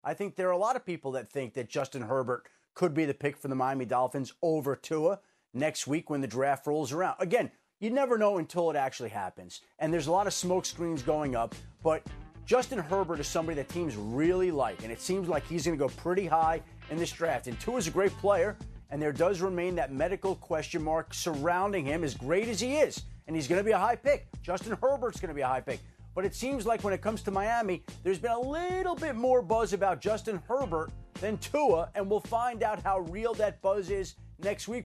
I think there are a lot of people that think that Justin Herbert could be the pick for the Miami Dolphins over Tua next week when the draft rolls around. Again, you never know until it actually happens. And there's a lot of smoke screens going up, but Justin Herbert is somebody that teams really like, and it seems like he's going to go pretty high in this draft. And Tua is a great player, and there does remain that medical question mark surrounding him, as great as he is. And he's going to be a high pick. Justin Herbert's going to be a high pick. But it seems like when it comes to Miami, there's been a little bit more buzz about Justin Herbert than Tua, and we'll find out how real that buzz is next week.